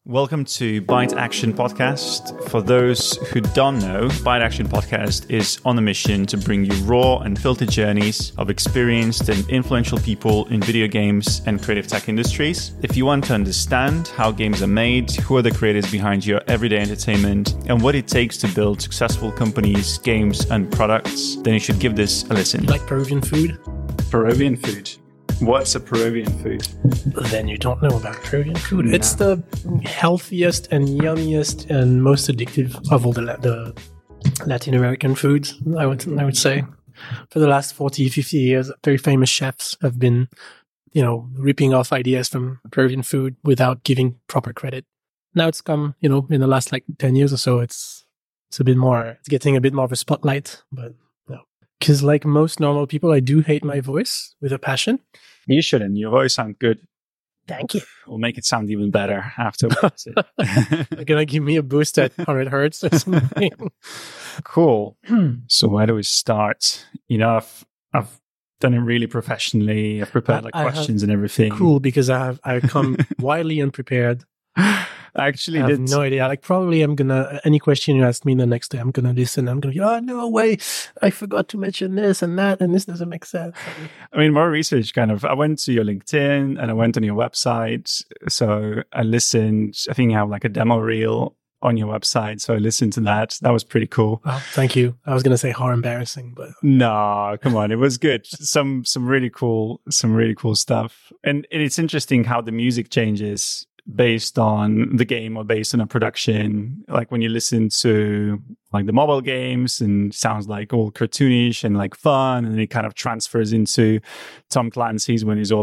Welcome to Byte Action Podcast. For those who don't know, Byte Action Podcast is on a mission to bring you raw and filtered journeys of experienced and influential people in video games and creative tech industries. If you want to understand how games are made, who are the creators behind your everyday entertainment, and what it takes to build successful companies, games, and products, then you should give this a listen. You like Peruvian food? Peruvian food? What's a Peruvian food? Then you don't know about Peruvian food. No. It's the healthiest and yummiest and most addictive of all the Latin American foods, I would say. For the last 40, 50 years, very famous chefs have been, ripping off ideas from Peruvian food without giving proper credit. Now it's come, in the last 10 years or so, it's getting a bit more of a spotlight, but no. Because like most normal people, I do hate my voice with a passion. You shouldn't. Your voice sounds good. Thank you. We'll make it sound even better afterwards. You're going to give me a boost at 100 hertz or something. Cool. So where do we start? I've done it really professionally. I've prepared questions and everything. Cool, because I've come wildly unprepared. I have no idea. Probably I'm going to, any question you ask me the next day, I'm going to listen. I'm going to go, oh, no way. I forgot to mention this and that, and this doesn't make sense. I mean, more research I went to your LinkedIn and I went on your website. So I listened. I think you have a demo reel on your website. So I listened to that. That was pretty cool. Oh, thank you. I was going to say how embarrassing, but no, come on. It was good. Some really cool stuff. And it's interesting how the music changes based on the game or based on a production. Like when you listen to the mobile games and sounds all cartoonish and fun, and then it kind of transfers into Tom Clancy's when he's all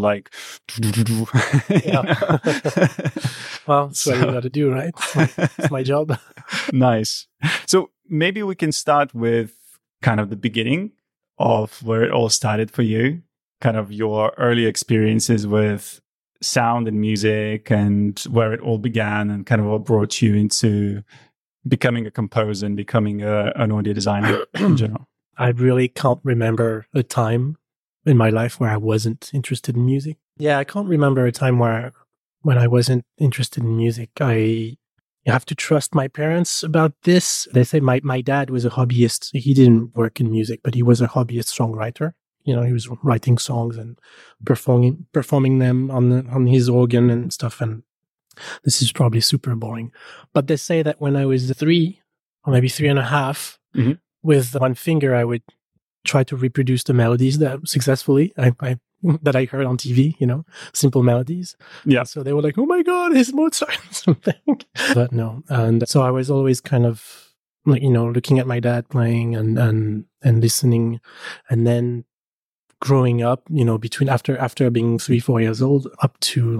yeah. Well, that's what you got to do, right? It's my job. Nice. So maybe we can start with kind of the beginning of where it all started for you, kind of your early experiences with sound and music and where it all began and kind of what brought you into becoming a composer and becoming an audio designer in general. I really can't remember a time in my life where I wasn't interested in music. Yeah, I can't remember a time when I wasn't interested in music. You have to trust my parents about this. They say my dad was a hobbyist. He didn't work in music, but he was a hobbyist songwriter. He was writing songs and performing them on his organ and stuff. And this is probably super boring. But they say that when I was 3 or maybe 3.5, with one finger, I would try to reproduce the melodies that successfully that I heard on TV, simple melodies. Yeah. So they were like, oh my God, it's Mozart or something. But no. And so I was always kind of looking at my dad playing and listening. And then growing up, between after being 3-4 years old up to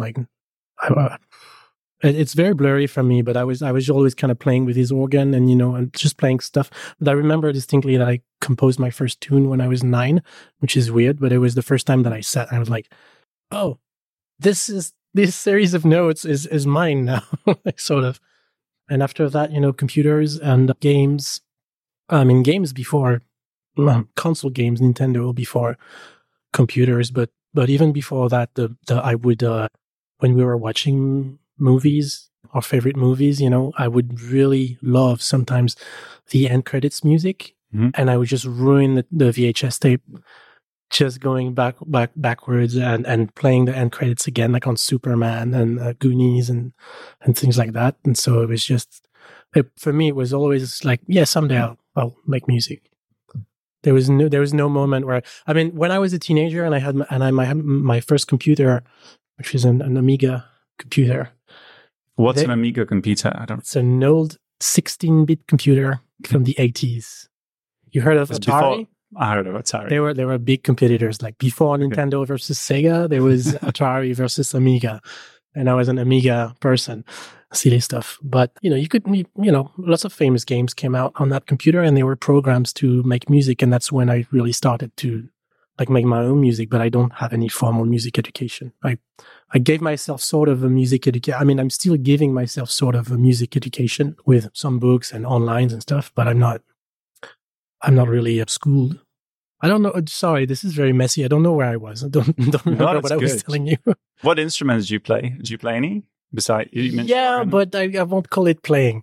it's very blurry for me, but I was always kind of playing with his organ and just playing stuff. But I remember distinctly that I composed my first tune when I was 9, which is weird, but it was the first time that I sat and I was like, oh, this series of notes is mine now, sort of. And after that, computers and games. Games before console games, Nintendo before computers, but even before that, I would when we were watching movies, our favorite movies, I would really love sometimes the end credits music, and I would just ruin the VHS tape, just going backwards and playing the end credits again, like on Superman and Goonies and things like that. And so it was just for me, it was always someday I'll make music. There was no moment where, when I was a teenager and I had my first computer, which is an Amiga computer. What's an Amiga computer? It's an old 16-bit computer from the 80s. You heard of Atari? I heard of Atari. They were big competitors. Before Nintendo versus Sega, there was Atari versus Amiga. And I was an Amiga person. Silly stuff. But, you could, lots of famous games came out on that computer and they were programs to make music. And that's when I really started to make my own music, but I don't have any formal music education. I gave myself sort of a music education. I'm still giving myself sort of a music education with some books and online and stuff, but I'm not really schooled. I don't know. Sorry, this is very messy. I don't know where I was. I don't remember what I was telling you. What instruments did you play? Did you play any? Besides, you mentioned Yeah, but I won't call it playing.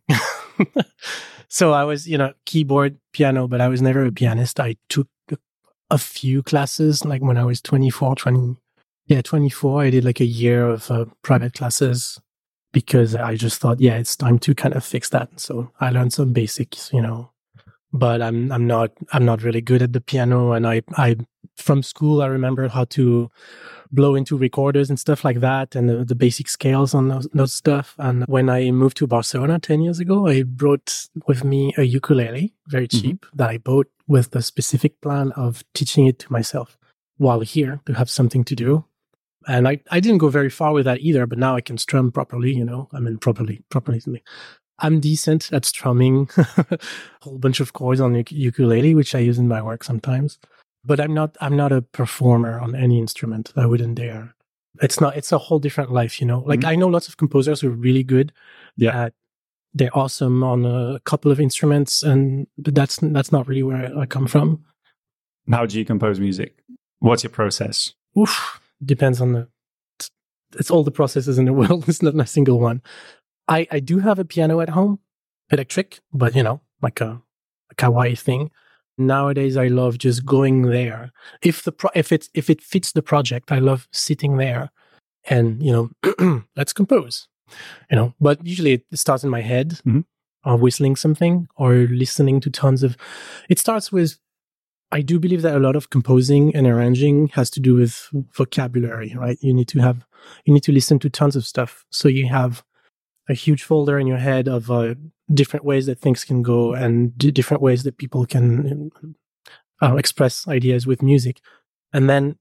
So I was, keyboard, piano, but I was never a pianist. I took a few classes, like when I was 24, I did like a year of private classes because I just thought, it's time to kind of fix that. So I learned some basics, but I'm not really good at the piano. And I from school, I remember how to blow into recorders and stuff like that, and the basic scales on those stuff. And when I moved to Barcelona 10 years ago, I brought with me a ukulele, very cheap, that I bought with the specific plan of teaching it to myself while here to have something to do. And I didn't go very far with that either, but now I can strum properly, I mean, properly. I'm decent at strumming a whole bunch of chords on the ukulele, which I use in my work sometimes. But I'm not a performer on any instrument. I wouldn't dare. It's a whole different life, Like I know lots of composers who are really good. Yeah. They're awesome on a couple of instruments, but that's not really where I come from. How do you compose music? What's your process? Depends on it's all the processes in the world. It's not a single one. I do have a piano at home, electric, but like a kawaii thing. Nowadays, I love just going there. If it fits the project, I love sitting there and let's compose. But usually it starts in my head, or whistling something, or listening to tons of. It starts with. I do believe that a lot of composing and arranging has to do with vocabulary, right? You need to listen to tons of stuff, so you have a huge folder in your head of different ways that things can go and different ways that people can express ideas with music. And then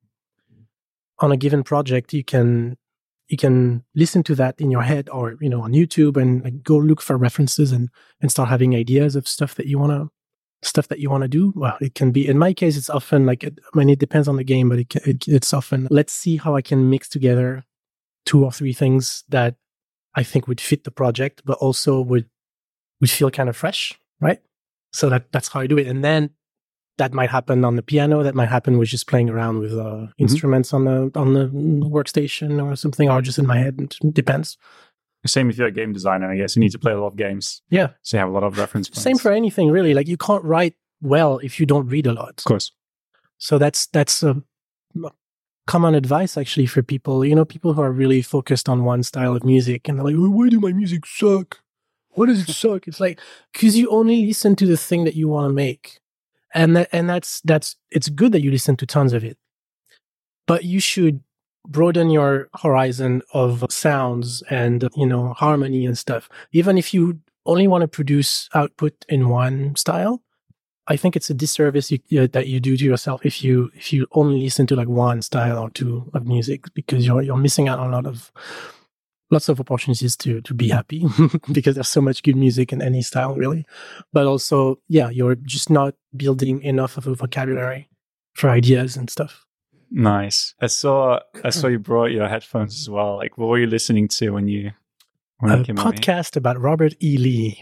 on a given project, you can listen to that in your head or, on YouTube and go look for references and start having ideas of stuff that you want to do. Well, it can be, in my case, it's often it depends on the game, but it's often, let's see how I can mix together 2 or 3 things that I think would fit the project, but also would feel kind of fresh, right? So that's how I do it. And then that might happen on the piano. That might happen with just playing around with instruments on the workstation or something, or just in my head. It depends. Same if you're a game designer, I guess. You need to play a lot of games. Yeah. So you have a lot of reference points. Same for anything, really. Like you can't write well if you don't read a lot. Of course. So that's common advice actually for people, people who are really focused on one style of music and they're like, why do my music suck? Why does it suck? It's like, because you only listen to the thing that you want to make. And that's it's good that you listen to tons of it, but you should broaden your horizon of sounds and, harmony and stuff. Even if you only want to produce output in one style, I think it's a disservice that you do to yourself if you only listen to like one style or 2 of music, because you're missing out on lots of opportunities to be happy because there's so much good music in any style, really. But also, you're just not building enough of a vocabulary for ideas and stuff. Nice. I saw you brought your headphones as well. Like, what were you listening to when you came on? A podcast about Robert E. Lee.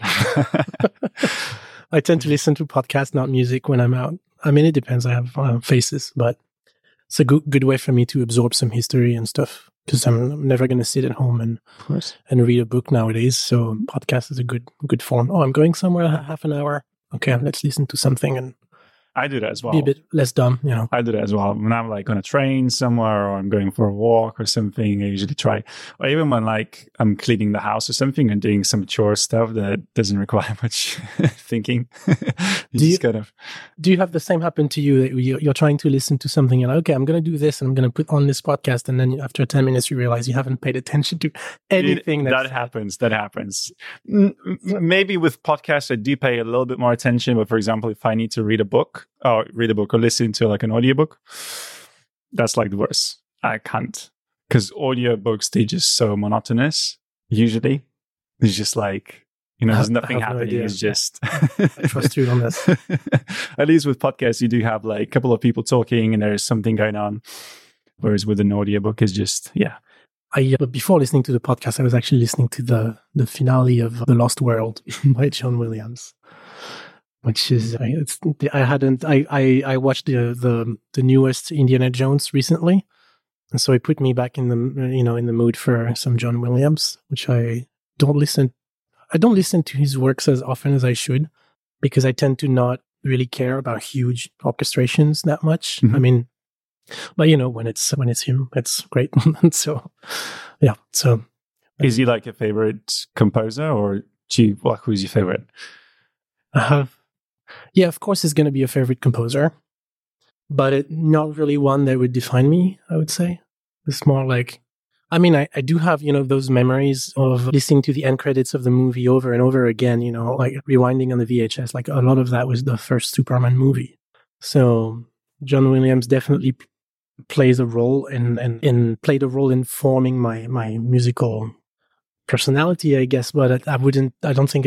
I tend to listen to podcasts, not music, when I'm out. I mean, it depends. I have phases, but it's a good way for me to absorb some history and stuff, because I'm never going to sit at home and read a book nowadays. So podcast is a good form. Oh, I'm going somewhere, half an hour. Okay, let's listen to something and I do that as well. Be a bit less dumb, I do that as well. When I'm like on a train somewhere or I'm going for a walk or something, I usually try. Or even when like I'm cleaning the house or something and doing some chore stuff that doesn't require much thinking. Do you have the same happen to you, that you're trying to listen to something and like, okay, I'm going to do this and I'm going to put on this podcast, and then after 10 minutes you realize you haven't paid attention to anything. That happens. Maybe with podcasts I do pay a little bit more attention, but for example, if I need to read a book or listen to like an audiobook, that's like the worst. I can't, because audiobooks, they're just so monotonous. Usually it's just like, there's nothing happening. No, it's just I trust you on this. At least with podcasts you do have like a couple of people talking and there's something going on, whereas with an audiobook it's just before listening to the podcast, I was actually listening to the finale of The Lost World by John Williams, which is I watched the newest Indiana Jones recently, And so it put me back in the mood for some John Williams, which I don't listen to his works as often as I should, because I tend to not really care about huge orchestrations that much. Mm-hmm. I mean, but when it's him, it's great. So, yeah. So, is he like a favorite composer, or who's your favorite? Yeah, of course, he's going to be a favorite composer, but not really one that would define me, I would say. It's more like, I mean, I do have, those memories of listening to the end credits of the movie over and over again, like rewinding on the VHS. Like a lot of that was the first Superman movie. So John Williams definitely plays a role and played a role in forming my musical personality, I guess. But I don't think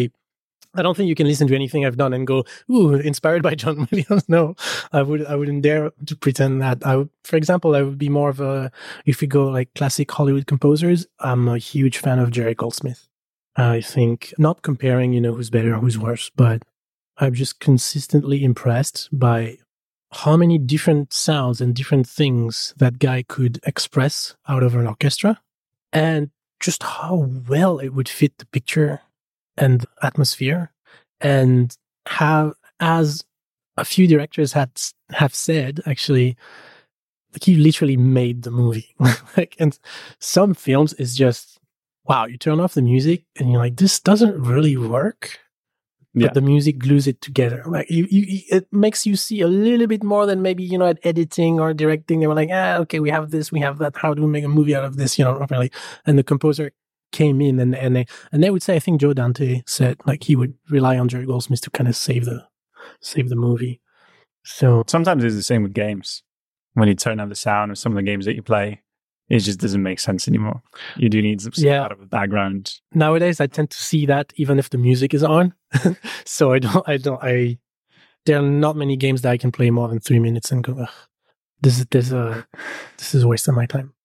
you can listen to anything I've done and go, ooh, inspired by John Williams. No, I wouldn't dare to pretend that. For example, I would be more of if we go like classic Hollywood composers, I'm a huge fan of Jerry Goldsmith. I think, not comparing, who's better or who's worse, but I'm just consistently impressed by how many different sounds and different things that guy could express out of an orchestra, and just how well it would fit the picture and atmosphere, and how, as a few directors have said, actually, like, he literally made the movie. And some films is just, wow, you turn off the music and you're like, this doesn't really work. Yeah. But the music glues it together. Like it makes you see a little bit more than maybe, at editing or directing. They were like, okay, we have this, we have that. How do we make a movie out of this? Not really. And the composer came in and they would say, I think Joe Dante said, like, he would rely on Jerry Goldsmith to kind of save the movie. So sometimes it's the same with games. When you turn up the sound of some of the games that you play, it just doesn't make sense anymore. You do need some out of the background. Nowadays, I tend to see that even if the music is on. So there are not many games that I can play more than 3 minutes and go, this is a waste of my time.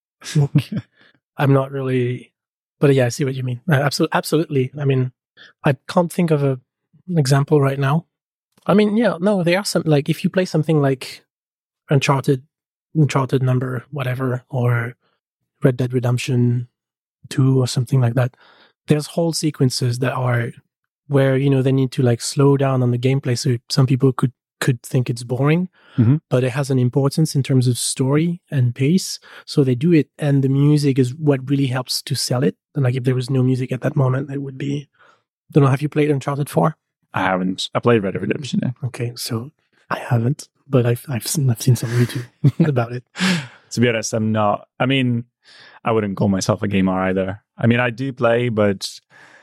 I'm not really, but yeah, I see what you mean. Absolutely. I mean, I can't think of an example right now. I mean, yeah, no, there are some, like, if you play something like Uncharted number, whatever, or Red Dead Redemption 2 or something like that, there's whole sequences that are where, they need to like slow down on the gameplay. So some people could think it's boring, but it has an importance in terms of story and pace. So they do it, and the music is what really helps to sell it. And like, if there was no music at that moment, it would be, don't know, have you played Uncharted 4? I haven't. I played Red Dead Redemption. Yeah. Okay, so I haven't, but I've seen some YouTube about it. To be honest, I'm not. I mean, I wouldn't call myself a gamer either. I mean, I do play, but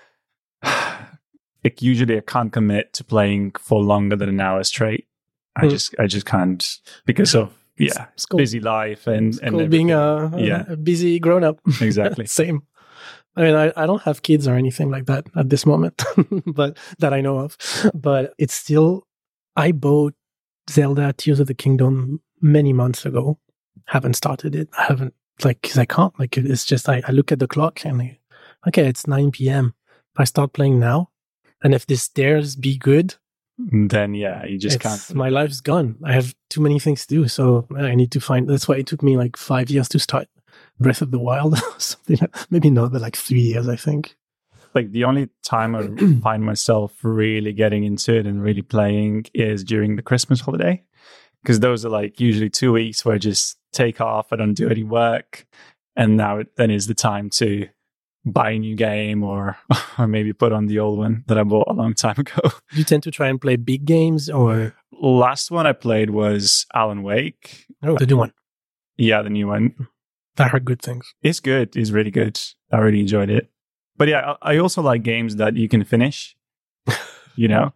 usually I can't commit to playing for longer than an hour straight. I just can't, because of busy life and being a busy grown up. Exactly. Same. I mean, I don't have kids or anything like that at this moment, but that I know of. But it's still, I bought Zelda Tears of the Kingdom many months ago. Haven't started it. I haven't, because I can't. Like, it's just, I look at the clock and okay, it's 9 p.m. If I start playing now, and if the stairs be good, then you just can't. My life's gone. I have too many things to do. So I need to find, that's why it took me like 5 years to start Breath of the Wild. Something, maybe not, but like 3 years, I think. Like, the only time I find myself really getting into it and really playing is during the Christmas holiday. Because those are like usually 2 weeks where I just take off, I don't do any work. And then is the time to buy a new game or maybe put on the old one that I bought a long time ago. You tend to try and play big games, or? Last one I played was Alan Wake. Oh, the new one. Yeah, the new one. I heard good things. It's good. It's really good. I really enjoyed it. But yeah, I also like games that you can finish, Yeah,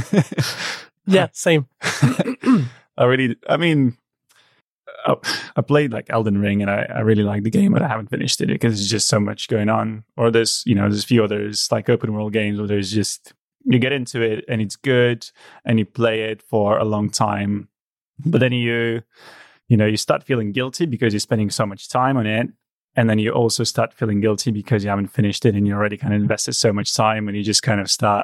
same. I played like Elden Ring, and I really like the game, but I haven't finished it because there's just so much going on. Or there's a few others like open world games where there's just, you get into it and it's good and you play it for a long time, but then you start feeling guilty because you're spending so much time on it. And then you also start feeling guilty because you haven't finished it and you already kind of invested so much time, and you just kind of start.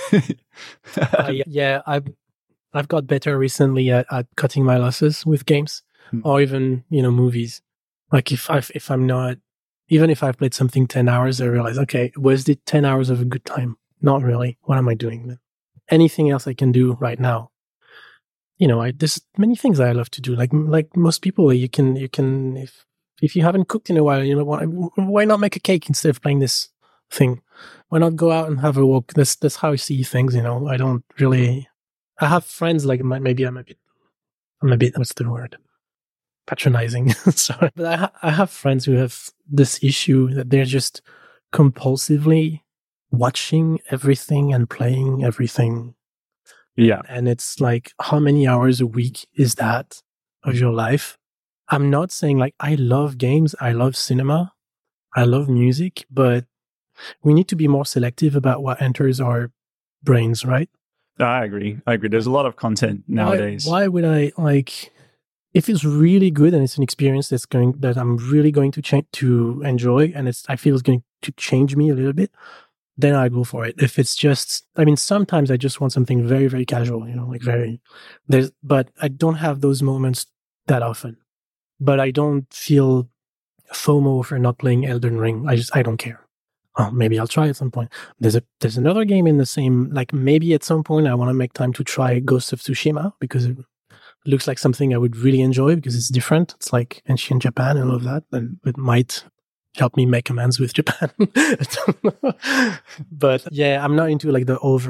I've got better recently at cutting my losses with games or even, movies. Like if I'm not, even if I've played something 10 hours, I realize, okay, was it 10 hours of a good time? Not really. What am I doing then? Anything else I can do right now? There's many things I love to do. Like most people, you can, if you haven't cooked in a while, why not make a cake instead of playing this thing? Why not go out and have a walk? That's how I see things. I don't really, I have friends like maybe I'm a bit, what's the word? Patronizing. Sorry. But I have friends who have this issue that they're just compulsively watching everything and playing everything. Yeah. And it's like, how many hours a week is that of your life? I'm not saying like, I love games, I love cinema, I love music, but we need to be more selective about what enters our brains, right? I agree. There's a lot of content nowadays. Why would I like, if it's really good and it's an experience that I'm really going to enjoy, and I feel it's going to change me a little bit, then I go for it. If it's just, sometimes I just want something very, very casual, but I don't have those moments that often. But I don't feel FOMO for not playing Elden Ring. I don't care. Oh, maybe I'll try at some point. There's another game in the same, like maybe at some point I want to make time to try Ghost of Tsushima because it looks like something I would really enjoy because it's different. It's like ancient Japan and all of that, and it might help me make amends with Japan. But yeah, I'm not into like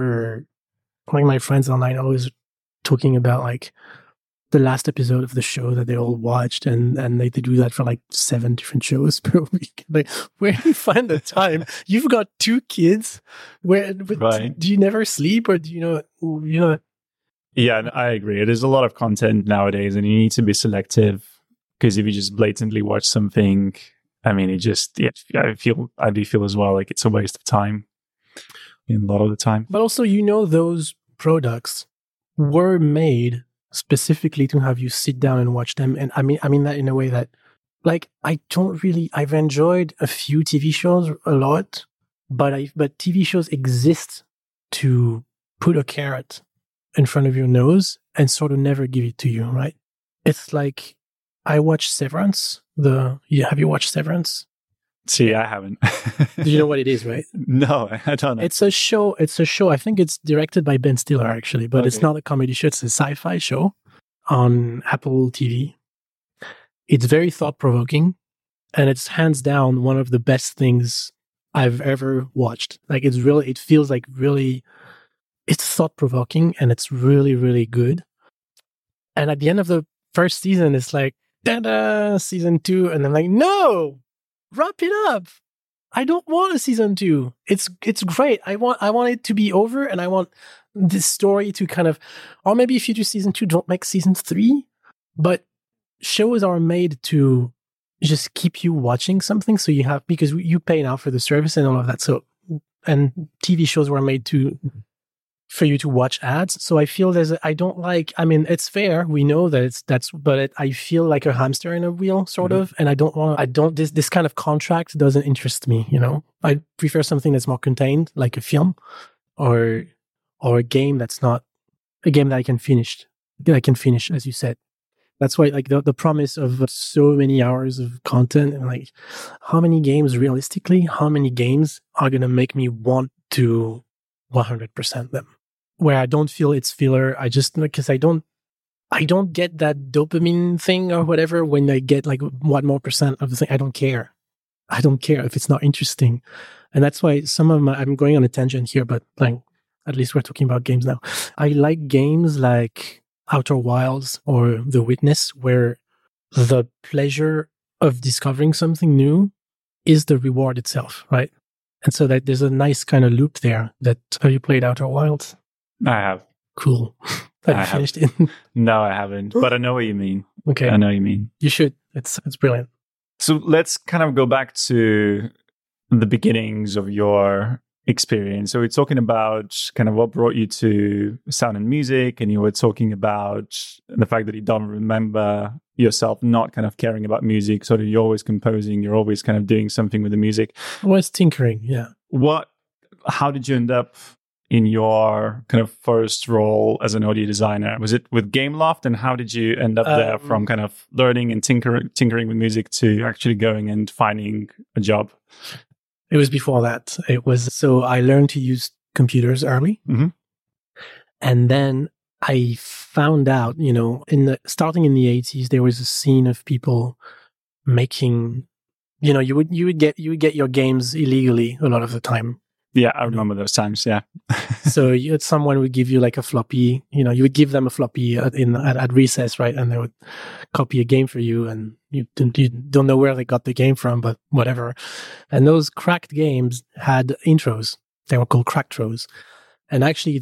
like my friends online are always talking about like the last episode of the show that they all watched, and they do that for like 7 different shows per week. Like, where do you find the time? You've got 2 kids. Right. Do you never sleep, or do you know? Yeah, I agree. There's a lot of content nowadays, and you need to be selective because if you just blatantly watch something, I do feel as well like it's a waste of time a lot of the time. But also, those products were made specifically to have you sit down and watch them. And I mean that in a way that, like, I've enjoyed a few TV shows a lot, but TV shows exist to put a carrot in front of your nose and sort of never give it to you, right? It's like, I watched Severance. Have you watched Severance? See, I haven't. Do you know what it is, right? No, I don't know. It's a show. I think it's directed by Ben Stiller, actually, but It's not a comedy show. It's a sci-fi show on Apple TV. It's very thought-provoking, and it's hands down one of the best things I've ever watched. Like, it feels like really, it's thought-provoking, and it's really, really good. And at the end of the first season, it's like, ta-da, season 2, and I'm like, no! Wrap it up. I don't want a season 2. It's great. I want it to be over, and I want this story to kind of, or maybe if you do season 2, don't make season 3. But shows are made to just keep you watching something, so because you pay now for the service and all of that. So, and TV shows were made for you to watch ads. So I feel it's fair. We know that but I feel like a hamster in a wheel, sort of. And this kind of contract doesn't interest me, I prefer something that's more contained, like a film or a game that's not a game that I can finish, as you said. That's why, like, the promise of so many hours of content, and like, how many games are going to make me want to 100% them? Where I don't feel it's filler. I just, because I don't get that dopamine thing or whatever when I get like 1 more % of the thing. I don't care. I don't care if it's not interesting. And that's why I'm going on a tangent here, but like, at least we're talking about games now. I like games like Outer Wilds or The Witness, where the pleasure of discovering something new is the reward itself, right? And so that there's a nice kind of loop there. Have you played Outer Wilds? I have. Cool. Have you finished it? No, I haven't, but I know what you mean. Okay. I know what you mean. You should. It's brilliant. So let's kind of go back to the beginnings of your experience. So we're talking about kind of what brought you to sound and music, and you were talking about the fact that you don't remember yourself not kind of caring about music. So that you're always composing, you're always kind of doing something with the music. Always tinkering, yeah. How did you end up in your kind of first role as an audio designer? Was it with Gameloft, and how did you end up there from kind of learning and tinkering with music to actually going and finding a job? It was before that. So I learned to use computers early. Mm-hmm. And then I found out, starting in the 80s, there was a scene of people making, you would get your games illegally a lot of the time. Yeah, I remember those times. Yeah. So someone would give you like a floppy, you would give them a floppy at recess, right? And they would copy a game for you, and you don't know where they got the game from, but whatever. And those cracked games had intros. They were called cracktros. And actually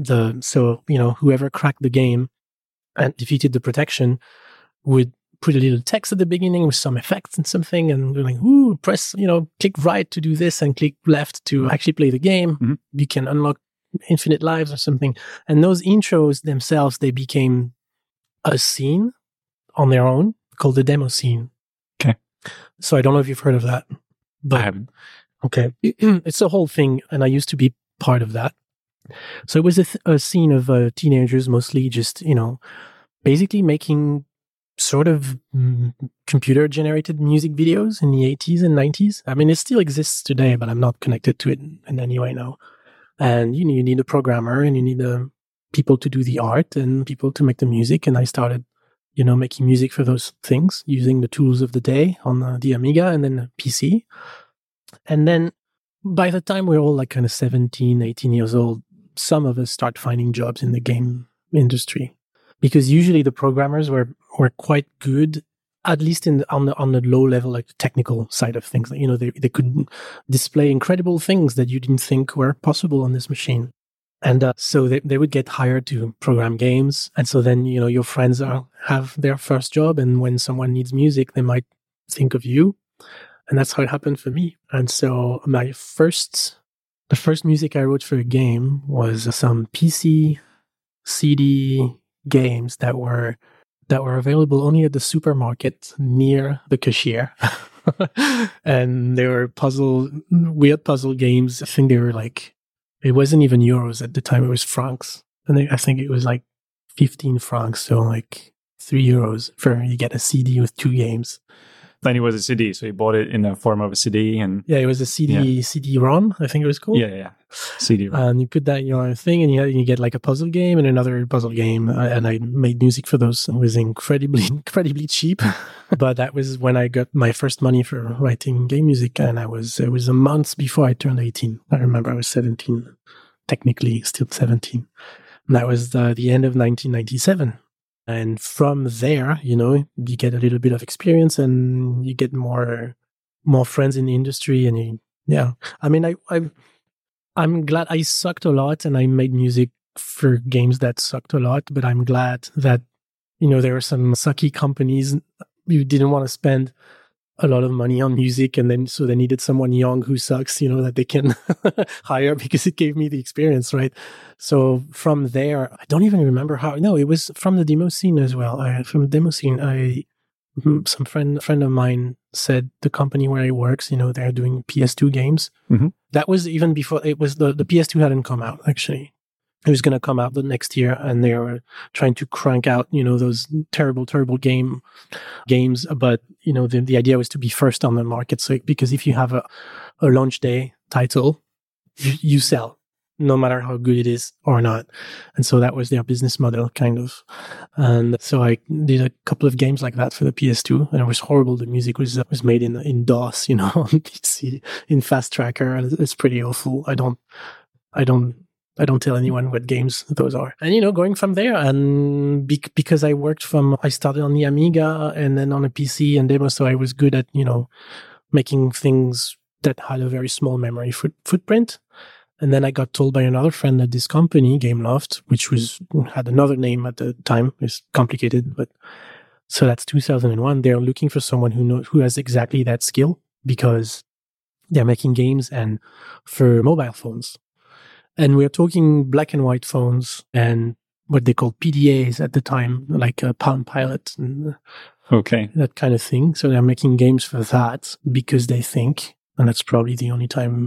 whoever cracked the game and defeated the protection would put a little text at the beginning with some effects and something, and you're like, ooh, press, click right to do this and click left to actually play the game. Mm-hmm. You can unlock infinite lives or something. And those intros themselves, they became a scene on their own called the demo scene. Okay. So I don't know if you've heard of that. But, I haven't. Okay. It's a whole thing, and I used to be part of that. So it was a scene of teenagers, mostly just, basically making sort of computer-generated music videos in the 80s and 90s. I mean, it still exists today, but I'm not connected to it in any way now. And, you need a programmer, and you need people to do the art and people to make the music. And I started, making music for those things using the tools of the day on the Amiga and then the PC. And then by the time we're all like kind of 17, 18 years old, some of us start finding jobs in the game industry, because usually the programmers were quite good, at least on the low level, like the technical side of things. They could display incredible things that you didn't think were possible on this machine. And so they would get hired to program games. And so then, your friends have their first job. And when someone needs music, they might think of you. And that's how it happened for me. And so the first music I wrote for a game was some PC CD games that were available only at the supermarket near the cashier. And they were weird puzzle games. I think they were like, it wasn't even euros at the time, it was francs. And I think it was like 15 francs, so like €3 you get a CD with 2 games. Then it was a CD, so you bought it in the form of a CD, and it was a CD-ROM, I think it was called. Yeah, CD-ROM. And you put that in your thing, and you get like a puzzle game and another puzzle game. And I made music for those. It was incredibly cheap, but that was when I got my first money for writing game music, and it was a month before I turned 18. I remember I was 17, technically still 17. And that was the end of 1997. And from there, you get a little bit of experience, and you get more friends in the industry. And I mean, I'm glad I sucked a lot, and I made music for games that sucked a lot. But I'm glad that there were some sucky companies who didn't want to spend a lot of money on music, and then so they needed someone young who sucks, that they can hire, because it gave me the experience, right? So from there, I don't even remember how. No, it was from the demo scene as well. From the demo scene, some friend of mine said the company where he works, they're doing PS2 games. Mm-hmm. That was even before it was the PS2 hadn't come out actually. It was going to come out the next year, and they were trying to crank out, those terrible games. But, the idea was to be first on the market. So, because if you have a launch day title, you sell, no matter how good it is or not. And so that was their business model, kind of. And so I did a couple of games like that for the PS2, and it was horrible. The music was made in DOS, on PC, in Fast Tracker. It's pretty awful. I don't tell anyone what games those are. And, going from there, and because I started on the Amiga and then on a PC and demo, so I was good at, making things that had a very small memory footprint. And then I got told by another friend that this company, Gameloft, which had another name at the time, it's complicated, but so that's 2001. They're looking for someone who has exactly that skill, because they're making games and for mobile phones. And we're talking black and white phones and what they called PDAs at the time, like Palm Pilot and that kind of thing. So they're making games for that because they think, and that's probably the only time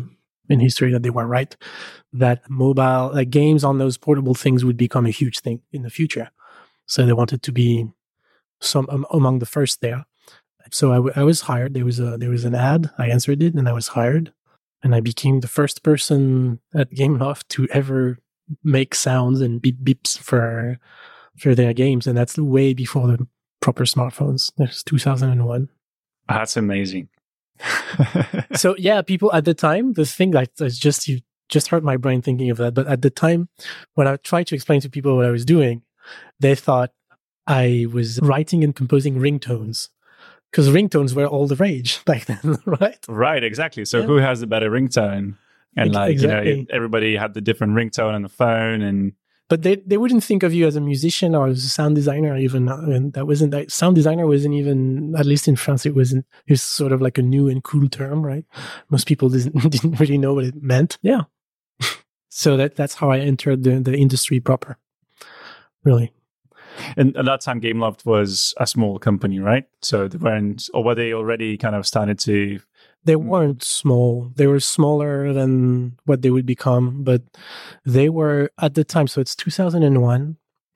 in history that they were right, that mobile games on those portable things would become a huge thing in the future. So they wanted to be among the first there. So I was hired. There was an ad. I answered it, and I was hired, and I became the first person at Gameloft to ever make sounds and beeps for their games, and that's way before the proper smartphones. That's 2001. That's amazing. So yeah, people at the time, the thing that is just, you just hurt my brain thinking of that. But at the time, when I tried to explain to people what I was doing, they thought I was writing and composing ringtones, because ringtones were all the rage back then, right? Right, exactly. So who has the better ringtone? And exactly. Everybody had the different ringtone on the phone, and but they wouldn't think of you as a musician or as a sound designer, even. And that sound designer wasn't even, at least in France, it was sort of like a new and cool term, right? Most people didn't really know what it meant. Yeah. So that's how I entered the industry proper, really. And at that time, Gameloft was a small company, right? So they weren't, or were they already kind of started to? They weren't small. They were smaller than what they would become, but they were at the time. So it's 2001.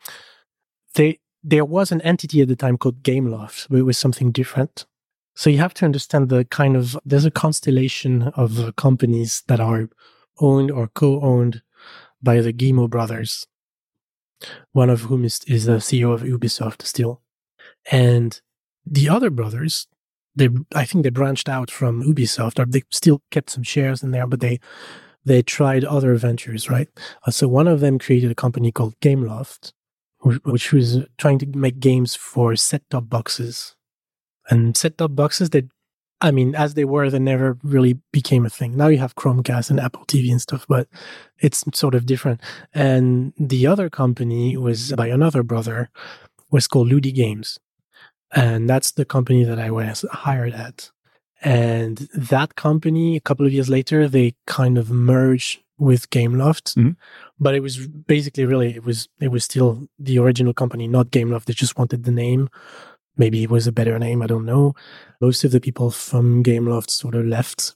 There was an entity at the time called Gameloft, but it was something different. So you have to understand there's a constellation of companies that are owned or co-owned by the Guillemot brothers, one of whom is the CEO of Ubisoft still. And the other brothers, I think they branched out from Ubisoft, or they still kept some shares in there, but they tried other ventures, right? So one of them created a company called Gameloft, which was trying to make games for set-top boxes. And set-top boxes, as they were, they never really became a thing. Now you have Chromecast and Apple TV and stuff, but it's sort of different. And the other company was by another brother, was called Ludi Games. And that's the company that I was hired at. And that company, a couple of years later, they kind of merged with Gameloft. Mm-hmm. But it was basically it was still the original company, not Gameloft. They just wanted the name. Maybe it was a better name, I don't know. Most of the people from Gameloft sort of left,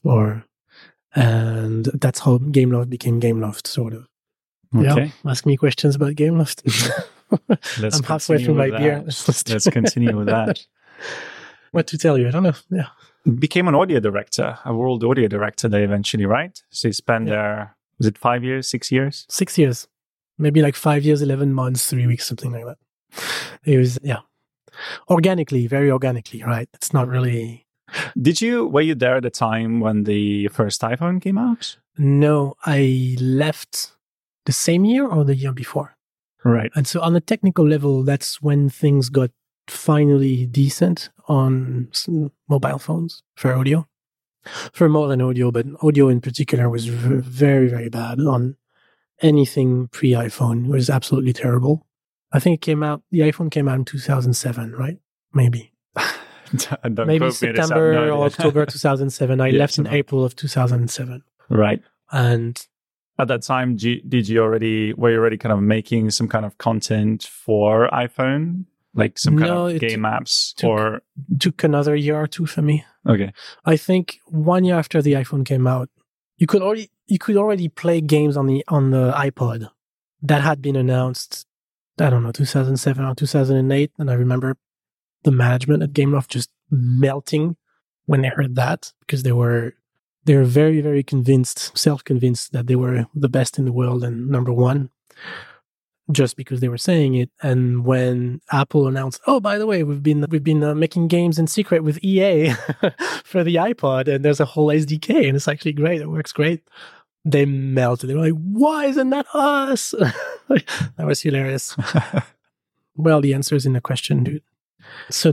and that's how Gameloft became Gameloft, sort of. Okay. Yeah, ask me questions about Gameloft. I'm halfway through my beer. Let's continue with that. What to tell you? I don't know. Yeah. Became an audio director, a world audio director there eventually, right? So you spent there, was it 5 years, 6 years? 6 years. Maybe like 5 years, 11 months, 3 weeks, something like that. It was, very organically, right? It's not really... Were you there at the time when the first iPhone came out? No, I left the same year or the year before. Right. And so on a technical level, that's when things got finally decent on mobile phones for audio. For more than audio, but audio in particular was very, very bad on anything pre-iPhone. It was absolutely terrible. I think the iPhone came out in 2007, right? Maybe. Maybe September or October 2007. I left in April of 2007. Right. And at that time, were you already kind of making some kind of content for iPhone? Like some kind of game apps? Took another year or two for me. Okay. I think 1 year after the iPhone came out, you could already play games on the iPod. That had been announced, I don't know, 2007 or 2008. And I remember the management at Gameloft just melting when they heard that, because they were very, very self-convinced that they were the best in the world and number one, just because they were saying it. And when Apple announced, oh, by the way, we've been making games in secret with EA for the iPod, and there's a whole SDK, and it's actually great. It works great. They melted. They were like, why isn't that us? That was hilarious. Well, the answer is in the question, dude. So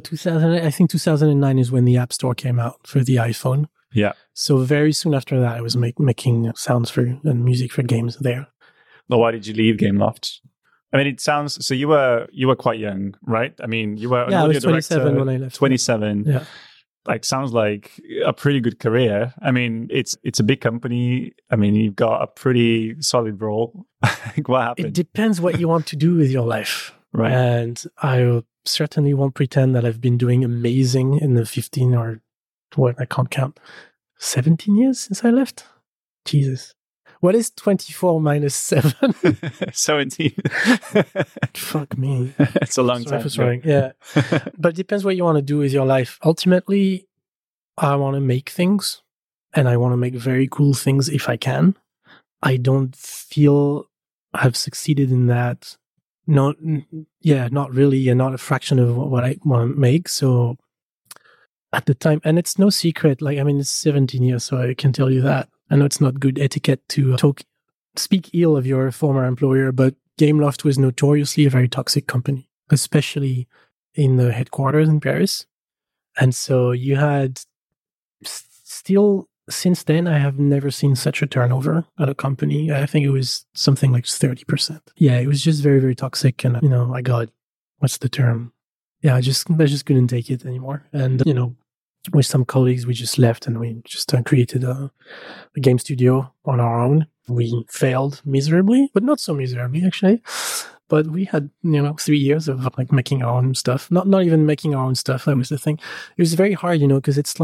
2009 is when the App Store came out for the iPhone. Yeah. So very soon after that, I was making sounds and music for games there. Well, why did you leave Gameloft? I mean, it sounds, so you were quite young, right? I mean, you were I was 27 when I left. 27. Yeah. Like, sounds like a pretty good career. I mean, it's a big company. I mean, you've got a pretty solid role. What happened? It depends what you want to do with your life. Right. And I certainly won't pretend that I've been doing amazing in the 15 or what, I can't count, 17 years since I left. Jesus. What is 24 minus 7? 17. Fuck me. It's a long time. Sorry. Yeah. But it depends what you want to do with your life. Ultimately, I want to make things and I want to make very cool things if I can. I don't feel I've succeeded in that. Not really, and not a fraction of what I want to make. So at the time, and it's no secret, it's 17 years, so I can tell you that. I know it's not good etiquette to speak ill of your former employer, but Gameloft was notoriously a very toxic company, especially in the headquarters in Paris. And so you had still, since then, I have never seen such a turnover at a company. I think it was something like 30%. Yeah, it was just very, very toxic. And, I got, what's the term? Yeah, I just couldn't take it anymore. And, with some colleagues, we just left and we just created a game studio on our own. We failed miserably, but not so miserably, actually. But we had, 3 years of making our own stuff. Not even making our own stuff. That was the thing. It was very hard, because it's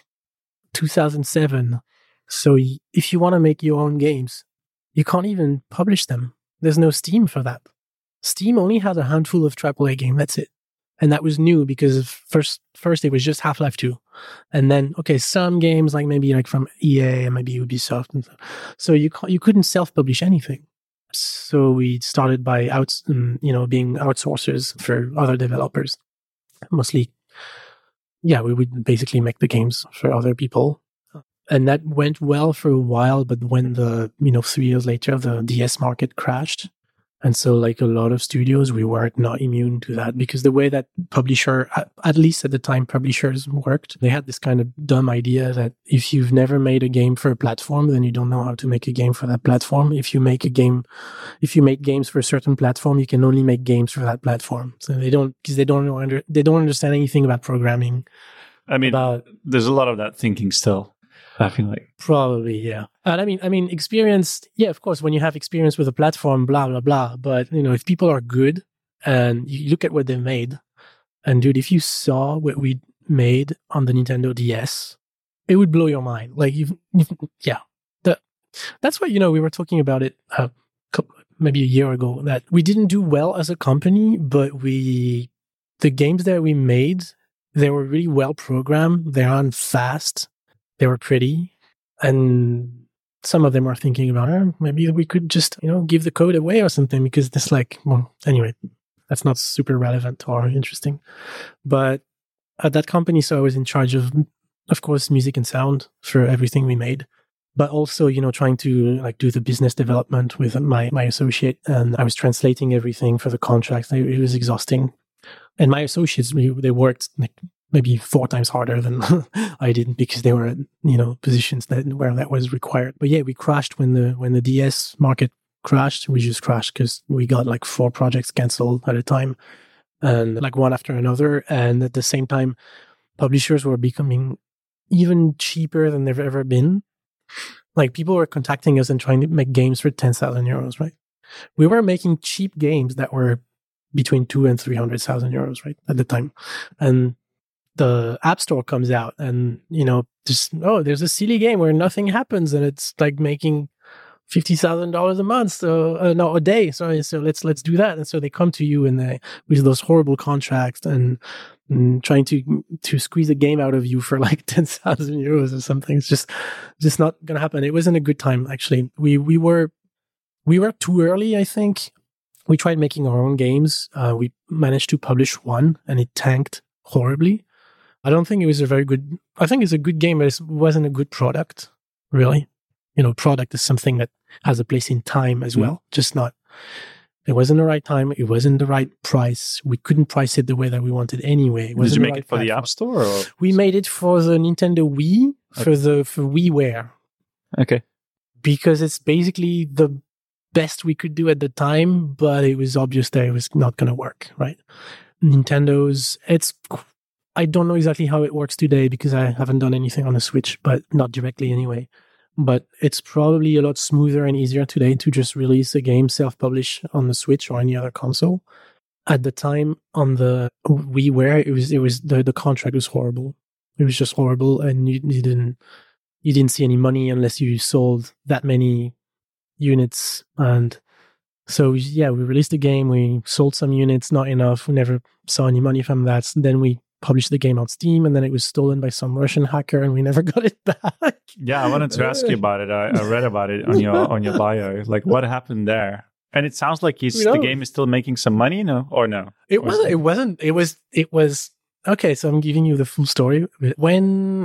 2007. So if you want to make your own games, you can't even publish them. There's no Steam for that. Steam only has a handful of AAA games. That's it. And that was new because first it was just Half-Life 2. And then, some games maybe from EA and maybe Ubisoft. And so you couldn't self-publish anything. So we started by being outsourcers for other developers. Mostly, we would basically make the games for other people. And that went well for a while, but when 3 years later, the DS market crashed. And so a lot of studios, we were not immune to that because the way that publisher, at least at the time, publishers worked, they had this kind of dumb idea that if you've never made a game for a platform, then you don't know how to make a game for that platform. If you make games for a certain platform, you can only make games for that platform. So they don't understand anything about programming. There's a lot of that thinking still. I feel like probably, yeah. And experience, yeah, of course, when you have experience with a platform, blah, blah, blah. But, if people are good and you look at what they made, and dude, if you saw what we made on the Nintendo DS, it would blow your mind. That's why, we were talking about it maybe a year ago, that we didn't do well as a company, but the games that we made, they were really well programmed. They ran fast. They were pretty, and some of them were thinking about, maybe we could just, give the code away or something, because it's anyway, that's not super relevant or interesting. But at that company, so I was in charge of course, music and sound for everything we made, but also, trying to do the business development with my associate, and I was translating everything for the contracts. It was exhausting. And my associates, they worked maybe 4 times harder than I did, because they were, positions where that was required. But yeah, we crashed when the DS market crashed. We just crashed because we got 4 projects canceled at a time, and one after another. And at the same time, publishers were becoming even cheaper than they've ever been. People were contacting us and trying to make games for 10,000 euros, right? We were making cheap games that were between 200,000 and 300,000 euros, right, at the time. And the App Store comes out, and there's a silly game where nothing happens, and it's making $50,000 a month, so no, a day. Sorry, so let's do that. And so they come to you and with those horrible contracts and trying to squeeze a game out of you for 10,000 euros or something. It's just not gonna happen. It wasn't a good time, actually. We were too early, I think. We tried making our own games. We managed to publish one, and it tanked horribly. I don't think it was I think it's a good game, but it wasn't a good product, really. Product is something that has a place in time as well. Just not, it wasn't the right time. It wasn't the right price. We couldn't price it the way that we wanted anyway. Did you make it for the App Store? Or? We made it for the Nintendo Wii, for WiiWare. Okay. Because it's basically the best we could do at the time, but it was obvious that it was not going to work, right? I don't know exactly how it works today because I haven't done anything on the Switch, but not directly anyway. But it's probably a lot smoother and easier today to just release a game, self-publish on the Switch or any other console. At the time on the WiiWare, it was the contract was horrible. It was just horrible, and you didn't. you didn't see any money unless you sold that many units. And so, yeah, we released the game. We sold some units, not enough. We never saw any money from that. Then we published the game on Steam, and then it was stolen by some Russian hacker, and we never got it back. Yeah, I wanted to ask you about it. I read about it on your bio. Like, what happened there? And it sounds like the game is still making some money, no? Or no? It wasn't. It was okay. So I'm giving you the full story. When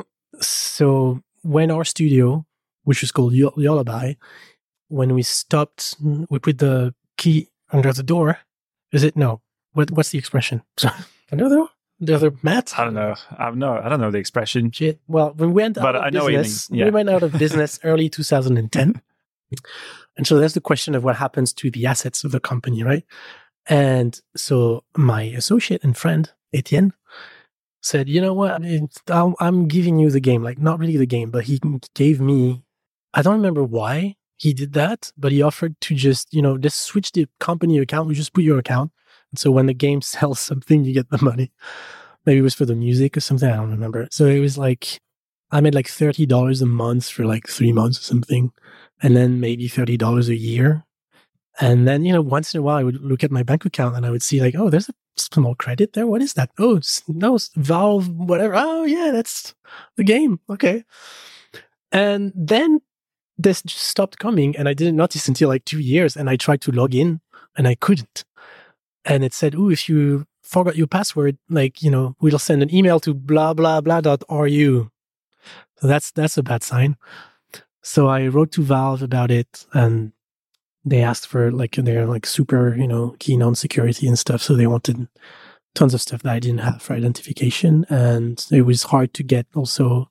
our studio, which was called Lullaby, when we stopped, we put the key under the door. Is it no? What's the expression? Under the door? The other mat? I don't know. I don't know the expression. Shit. Well, when we went out of business, we went out of business early 2010. And so there's the question of what happens to the assets of the company, right? And so my associate and friend, Etienne, said, you know what? I'm giving you the game. Like, not really the game, but he gave me, I don't remember why he did that, but he offered to just switch the company account. We just put your account. And so when the game sells something, you get the money. Maybe it was for the music or something. I don't remember. So it was like, I made like $30 a month for like 3 months or something. And then maybe $30 a year. And then, once in a while I would look at my bank account and I would see like, oh, there's a small credit there. What is that? Oh, no, Valve, whatever. Oh yeah, that's the game. Okay. And then this just stopped coming and I didn't notice until like 2 years, and I tried to log in and I couldn't. And it said, oh, if you forgot your password, like, we'll send an email to blah, blah, blah.ru. So that's a bad sign. So I wrote to Valve about it, and they asked for they're like super, keen on security and stuff. So they wanted tons of stuff that I didn't have for identification. And it was hard to get all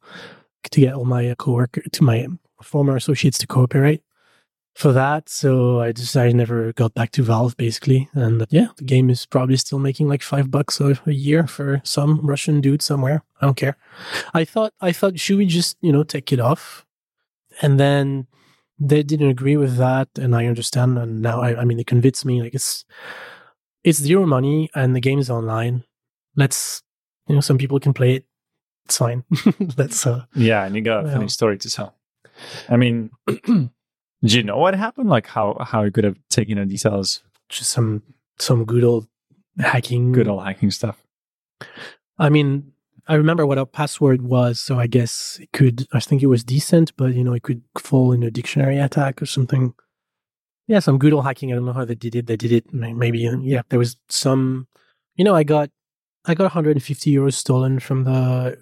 my my former associates to cooperate for that. So I decided I never got back to Valve, basically. And the game is probably still making like $5 a year for some Russian dude somewhere. I don't care. I thought, should we just, take it off? And then they didn't agree with that. And I understand. And now, I mean, they convinced me, like, it's zero money and the game is online. Let's, some people can play it. It's fine. That's, yeah. And you got a funny story to tell. I mean, do you know what happened? Like how you could have taken the details? Just some good old hacking. Good old hacking stuff. I mean, I remember what our password was, so I guess I think it was decent, but it could fall in a dictionary attack or something. Yeah, some good old hacking. I don't know how they did it. They did it maybe. There was some. I got 150 euros stolen from the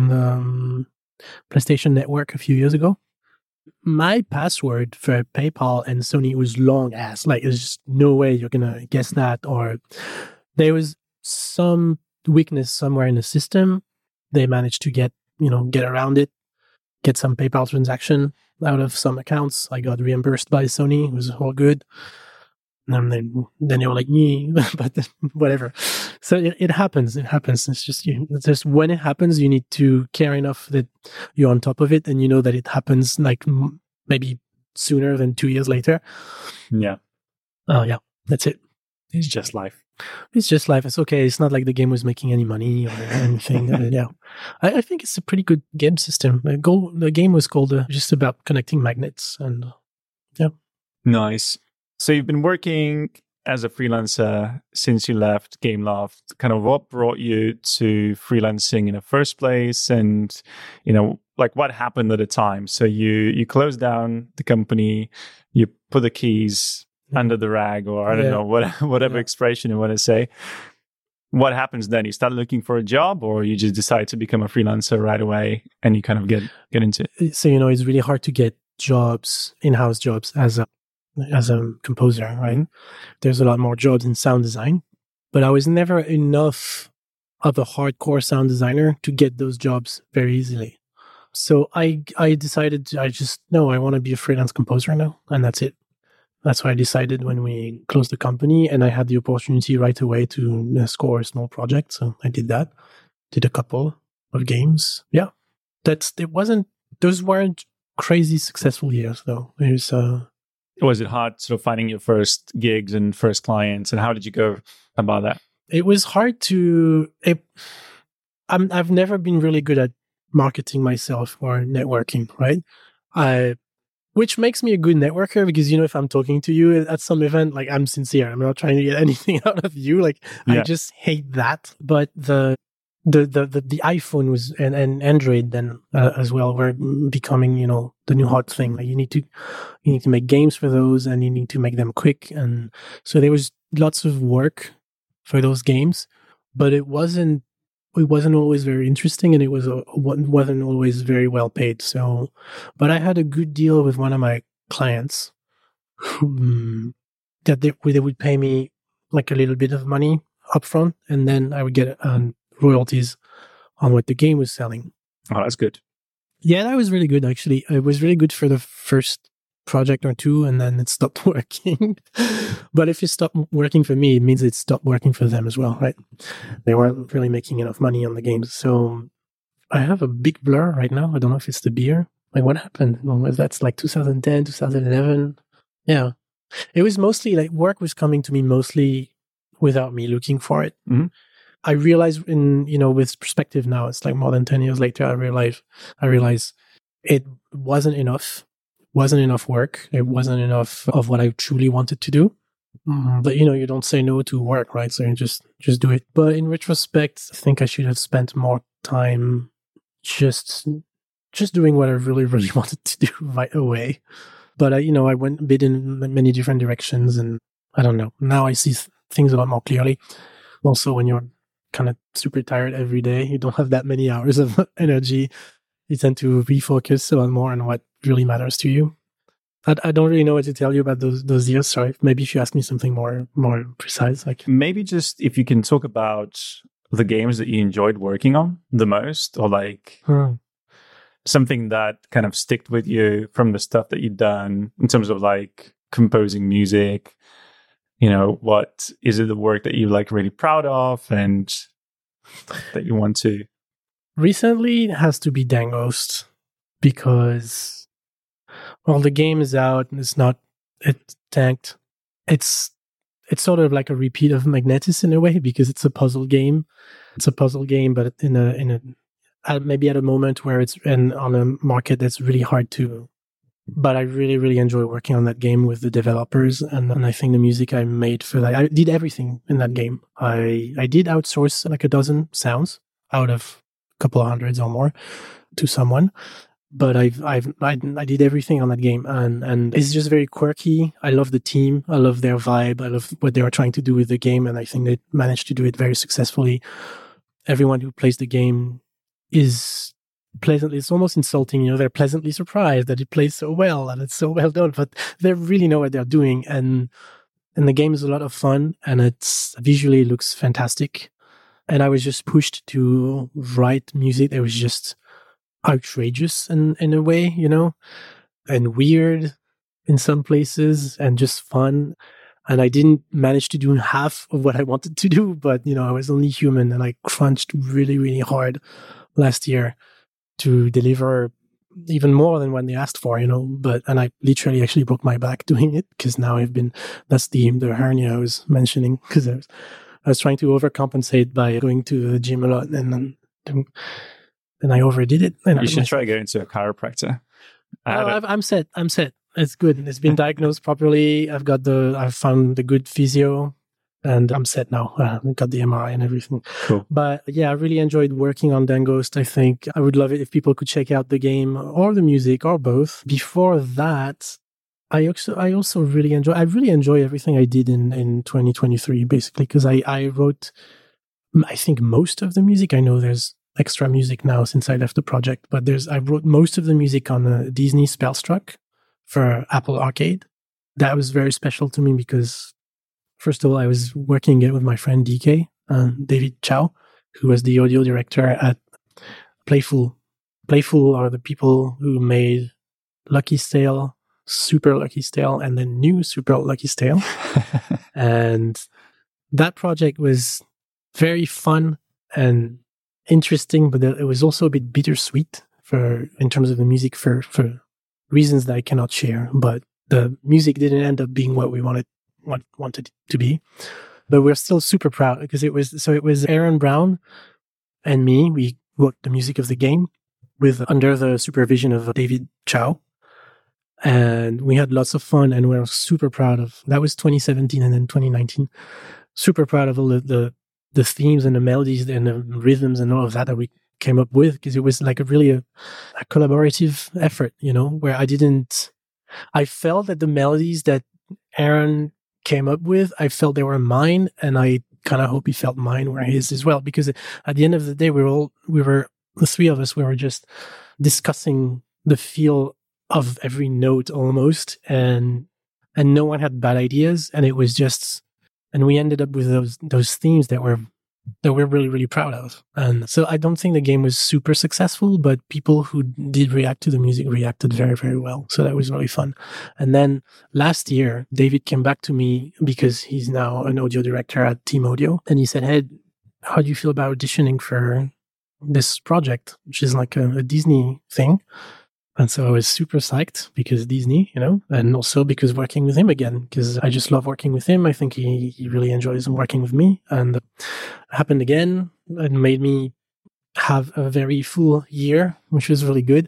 PlayStation Network a few years ago. My password for PayPal and Sony was long ass. Like, there's just no way you're gonna guess that. Or there was some weakness somewhere in the system. They managed to get around it, get some PayPal transaction out of some accounts. I got reimbursed by Sony. It was all good. And then they were like, but whatever. So it happens. It happens. It's just when it happens, you need to care enough that you're on top of it, and that it happens like maybe sooner than 2 years later. Yeah. Oh yeah, that's it. It's just life. It's just life. It's okay. It's not like the game was making any money or anything. Yeah, I think it's a pretty good game system. The game was called just about connecting magnets, and yeah. Nice. So you've been working as a freelancer since you left Gameloft. Kind of what brought you to freelancing in the first place, and like what happened at the time? So you closed down the company, you put the keys under the rag, or I don't know, whatever expression you want to say. What happens then? You start looking for a job, or you just decide to become a freelancer right away and you kind of get into it? So, it's really hard to get jobs, in-house jobs as a composer, right? There's a lot more jobs in sound design, but I was never enough of a hardcore sound designer to get those jobs very easily. So I decided I want to be a freelance composer now, and that's it. That's what I decided when we closed the company, and I had the opportunity right away to score a small project. So I did that. Did a couple of games. Yeah. Those weren't crazy successful years though. Was it hard sort of finding your first gigs and first clients, and how did you go about that? It was hard I've never been really good at marketing myself or networking, right? Which makes me a good networker because, if I'm talking to you at some event, like I'm sincere. I'm not trying to get anything out of you. Like I just hate that. But the iPhone was and Android then as well were becoming, the new hot thing. Like you need to make games for those and you need to make them quick. And so there was lots of work for those games, but it wasn't always very interesting, and it wasn't always very well paid. So, but I had a good deal with one of my clients that they would pay me like a little bit of money upfront, and then I would get royalties on what the game was selling. Oh, that's good. Yeah, that was really good, actually. It was really good for the first project or two, and then it stopped working. But if it stopped working for me, it means it stopped working for them as well, right? They weren't really making enough money on the games. So I have a big blur right now. I don't know if it's the beer. Like, what happened? Well, that's like 2010, 2011. Yeah. It was mostly like work was coming to me mostly without me looking for it. Mm-hmm. I realize with perspective now, it's like more than 10 years later, I realize it wasn't enough work. It wasn't enough of what I truly wanted to do. But you don't say no to work, right? So you just do it. But in retrospect, I think I should have spent more time just doing what I really, really wanted to do right away. But I went a bit in many different directions, and I don't know. Now I see things a lot more clearly. Also, when you're kind of super tired every day, you don't have that many hours of energy. You tend to refocus a lot more on what really matters to you. I don't really know what to tell you about those years. Sorry, maybe if you ask me something more precise, like maybe just if you can talk about the games that you enjoyed working on the most, or like something that kind of sticked with you from the stuff that you've done in terms of like composing music. What is it the work that you're like really proud of and that you want to? Recently, it has to be Danghost because, well, the game is out and it tanked. It's sort of like a repeat of Magnetis in a way because it's a puzzle game. It's a puzzle game, but maybe at a moment where it's on a market that's really hard to. But I really, really enjoy working on that game with the developers, and I think the music I made for that, I did everything in that game. I did outsource like a dozen sounds out of a couple of hundreds or more to someone, but I did everything on that game, and it's just very quirky. I love the team, I love their vibe, I love what they were trying to do with the game, and I think they managed to do it very successfully. Everyone who plays the game is pleasantly, it's almost insulting, they're pleasantly surprised that it plays so well and it's so well done, but they really know what they're doing, and the game is a lot of fun, and it's visually looks fantastic. And I was just pushed to write music that was just outrageous in a way, and weird in some places and just fun. And I didn't manage to do half of what I wanted to do, but I was only human, and I crunched really, really hard last year to deliver even more than what they asked for, and I literally actually broke my back doing it, because now that's the hernia I was mentioning, because I was trying to overcompensate by going to the gym a lot, and I overdid it. And you should try going to a chiropractor. I'm set. It's good. It's been diagnosed properly. I've found the good physio, and I'm set now. I got the MRI and everything. Cool. But yeah, I really enjoyed working on Danghost. I think I would love it if people could check out the game or the music or both. Before that, I also really enjoy everything I did in 2023, basically, because I wrote, I think, most of the music. I know there's extra music now since I left the project, but I wrote most of the music on Disney Spellstruck for Apple Arcade. That was very special to me because, first of all, I was working it with my friend DK, David Chow, who was the audio director at Playful. Playful are the people who made Lucky Stale, Super Lucky Stale, and then new Super Lucky Stale. And that project was very fun and interesting, but it was also a bit bittersweet in terms of the music for reasons that I cannot share. But the music didn't end up being what we wanted it to be. But we're still super proud because it was Aaron Brown and me. We wrote the music of the game, with under the supervision of David Chow. And we had lots of fun, and we were super proud of that. Was 2017, and then 2019. Super proud of all the themes and the melodies and the rhythms and all of that we came up with, because it was like a collaborative effort, where I felt that the melodies that Aaron came up with, I felt they were mine, and I kind of hope he felt mine were his as well, because at the end of the day, the three of us, we were just discussing the feel of every note almost, and no one had bad ideas, and it was just, and we ended up with those themes that we're really, really proud of. And so I don't think the game was super successful, but people who did react to the music reacted very, very well. So that was really fun. And then last year, David came back to me, because he's now an audio director at Team Audio. And he said, "Hey, how do you feel about auditioning for this project?" Which is like a Disney thing. And so I was super psyched, because Disney, and also because working with him again, because I just love working with him. I think he really enjoys working with me, and it happened again and made me have a very full year, which was really good.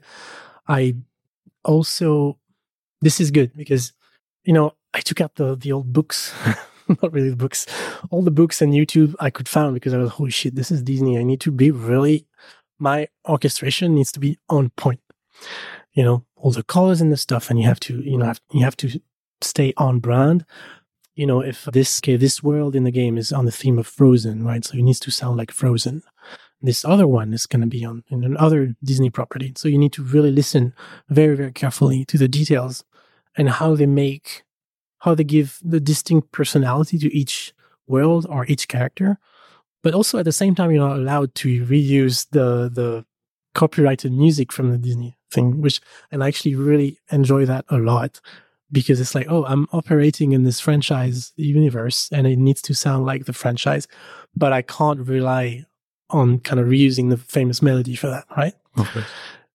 This is good because, I took out the old books, not really the books, all the books and YouTube I could find, because I was, holy shit, this is Disney. I need to be my orchestration needs to be on point. All the colors and the stuff, and you have to stay on brand. If this world in the game is on the theme of Frozen, right? So it needs to sound like Frozen. This other one is going to be in another Disney property. So you need to really listen very, very carefully to the details and how they give the distinct personality to each world or each character. But also at the same time, you're not allowed to reuse the copyrighted music from the Disney thing, and I actually really enjoy that a lot, because it's like, oh, I'm operating in this franchise universe and it needs to sound like the franchise, but I can't rely on kind of reusing the famous melody for that, right? Okay.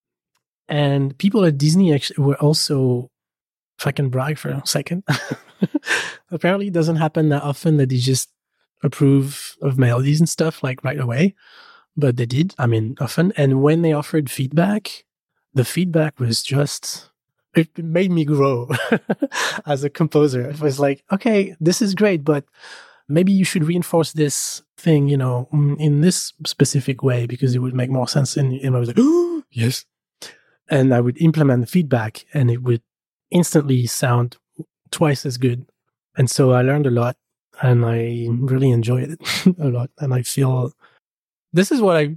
And people at Disney actually were also, if I can brag for a second, apparently it doesn't happen that often that they just approve of melodies and stuff like right away. But they did, often. And when they offered feedback, the feedback was just, it made me grow as a composer. It was like, okay, this is great, but maybe you should reinforce this thing, in this specific way, because it would make more sense. And I was like, oh, yes. And I would implement the feedback, and it would instantly sound twice as good. And so I learned a lot, and I really enjoyed it a lot. And I feel... This is why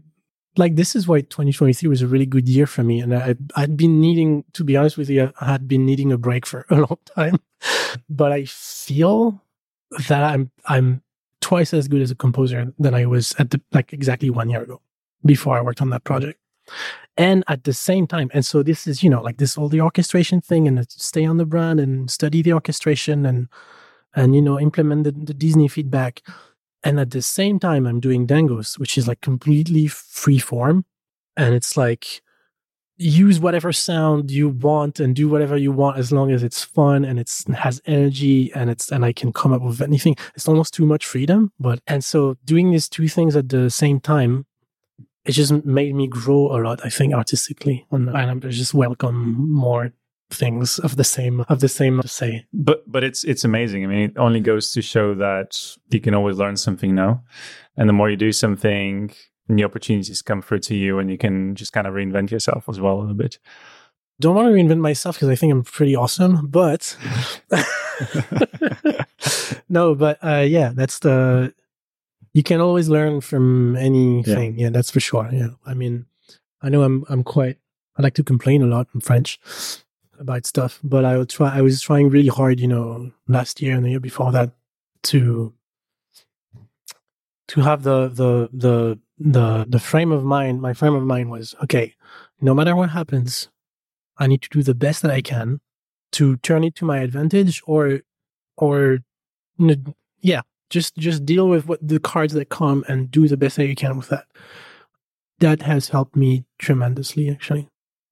2023 was a really good year for me. And I'd been needing, to be honest with you, I had been needing a break for a long time. But I feel that I'm twice as good as a composer than I was at exactly 1 year ago, before I worked on that project. And at the same time, and so this is, this all the orchestration thing, and stay on the brand and study the orchestration and implement the Disney feedback. And at the same time, I'm doing Dangos, which is like completely free form. And it's like, use whatever sound you want and do whatever you want, as long as it's fun and it has energy and I can come up with anything. It's almost too much freedom. And so doing these two things at the same time, it just made me grow a lot, I think, artistically. And I just welcome more things of the same to say. But it's amazing. It only goes to show that you can always learn something new, and the more you do something, new opportunities come through to you, and you can just kind of reinvent yourself as well a little bit. Don't want to reinvent myself, because I think I'm pretty awesome, but no, but that's you can always learn from anything. Yeah, that's for sure. Yeah, I know I like to complain a lot in French about stuff, but I was trying really hard, last year and the year before that to have the frame of mind. My frame of mind was, okay, no matter what happens, I need to do the best that I can to turn it to my advantage, or just deal with what the cards that come and do the best that you can with that. That has helped me tremendously, actually.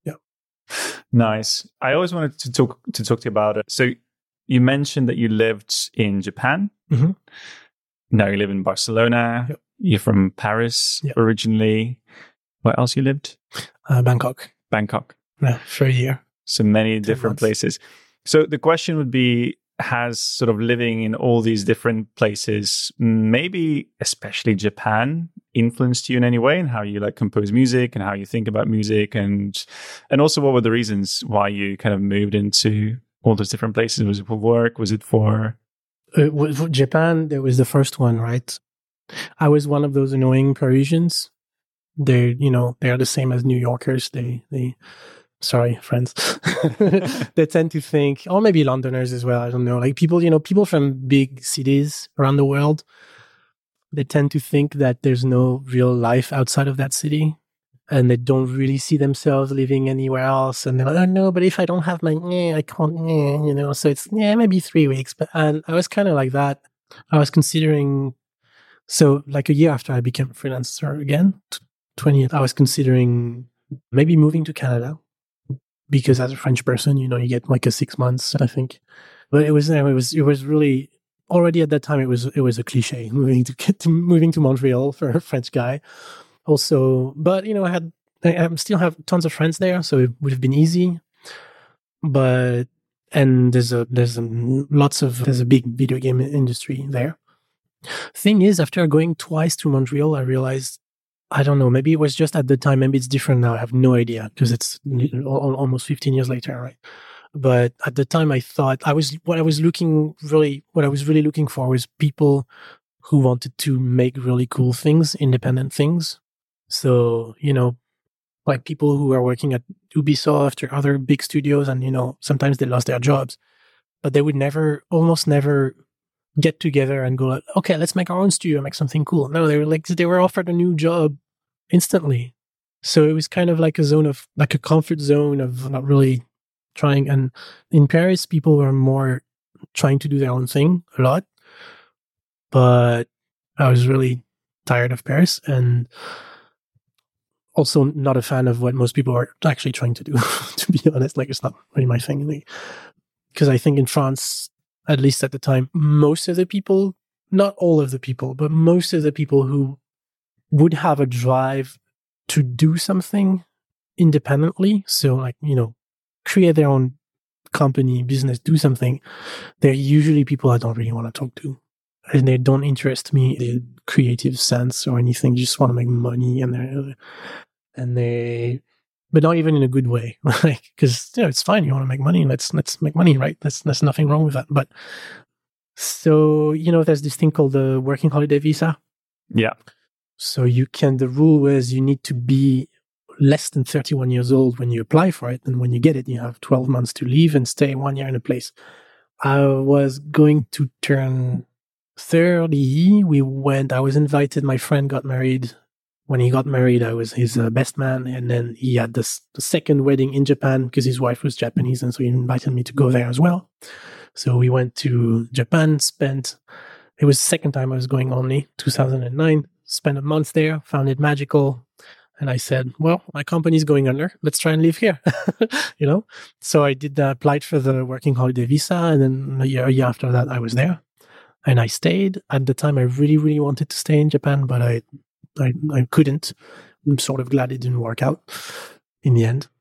Nice. I always wanted to talk to you about it. So you mentioned that you lived in Japan. Mm-hmm. Now you live in Barcelona. Yep. You're from Paris originally. Where else you lived? Bangkok. Bangkok. Yeah, for a year. So many different places. So the question would be, has sort of living in all these different places, maybe especially Japan, influenced you in any way in how you like compose music and how you think about music? And also, what were the reasons why you kind of moved into all those different places? Was it for work? Was it for... Japan, there was the first one, right? I was one of those annoying Parisians. They're the same as New Yorkers. They sorry, friends. They tend to think, or maybe Londoners as well. I don't know. Like people from big cities around the world, they tend to think that there's no real life outside of that city. And they don't really see themselves living anywhere else. And they're like, oh no, but if I don't have my, I can't, so it's, maybe 3 weeks. And I was kind of like that. I was considering, so like a year after I became a freelancer again, 20, I was considering maybe moving to Canada, because as a French person, you get like a 6 months, I think. But it was really, already at that time, it was a cliche moving to Montreal for a French guy. Also, but I still have tons of friends there, so it would have been easy. But there's a big video game industry there. Thing is, after going twice to Montreal, I realized, I don't know, maybe it was just at the time, maybe it's different now. I have no idea, because it's almost 15 years later, right? But at the time, I thought what I was really looking for was people who wanted to make really cool things, independent things. So, like people who are working at Ubisoft or other big studios, and, sometimes they lost their jobs, but they would almost never get together and go like, okay, let's make our own studio, make something cool. No, they were offered a new job instantly. So it was kind of like a comfort zone of not really trying. And in Paris, people were more trying to do their own thing a lot. But I was really tired of Paris, and also not a fan of what most people are actually trying to do, to be honest. Like, it's not really my thing. Because I think in France, at least at the time, most of the people, not all of the people, but most of the people who would have a drive to do something independently, so like, create their own company, business, do something, they're usually people I don't really want to talk to. And they don't interest me in the creative sense or anything. They just want to make money, but not even in a good way. Like, because it's fine. You want to make money. Let's make money, right? There's nothing wrong with that. But so there's this thing called the working holiday visa. Yeah. So the rule was you need to be less than 31 years old when you apply for it, and when you get it, you have 12 months to leave and stay 1 year in a place. I was going to turn 30. I was invited. My friend got married. When he got married, I was his best man. And then he had the second wedding in Japan because his wife was Japanese. And so he invited me to go there as well. So we went to Japan, it was the second time I was going only, 2009, spent a month there, found it magical. And I said, well, my company's going under. Let's try and live here, So I did applied for the working holiday visa. And then a year after that, I was there. And I stayed. At the time, I really, really wanted to stay in Japan, but I couldn't. I'm sort of glad it didn't work out in the end.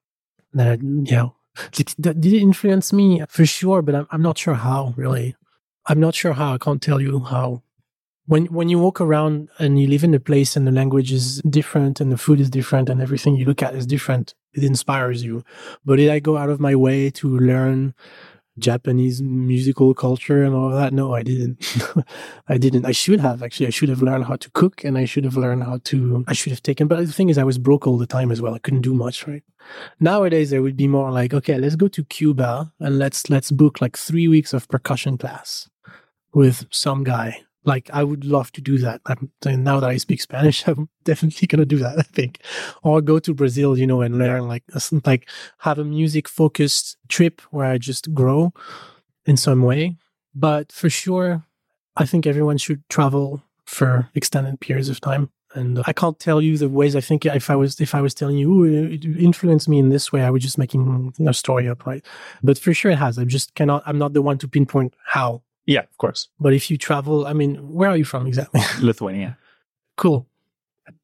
Did it influence me? For sure, but I'm not sure how, really. I'm not sure how. I can't tell you how. When you walk around and you live in a place and the language is different and the food is different and everything you look at is different, it inspires you. But did I go out of my way to learn Japanese musical culture and all of that? No, I didn't. I didn't. I should have, actually. I should have learned how to cook, and I should have taken, but the thing is, I was broke all the time as well. I couldn't do much, right? Nowadays, there would be more like, okay, let's go to Cuba and let's book like 3 weeks of percussion class with some guy. Like, I would love to do that. Now that I speak Spanish, I'm definitely going to do that, I think. Or go to Brazil, and learn, like have a music-focused trip where I just grow in some way. But for sure, I think everyone should travel for extended periods of time. And I can't tell you the ways. I think if I was telling you, ooh, it influenced me in this way, I would just making a story up, right? But for sure it has. I'm not the one to pinpoint how. Yeah, of course. But if you travel, where are you from exactly? Lithuania. Cool.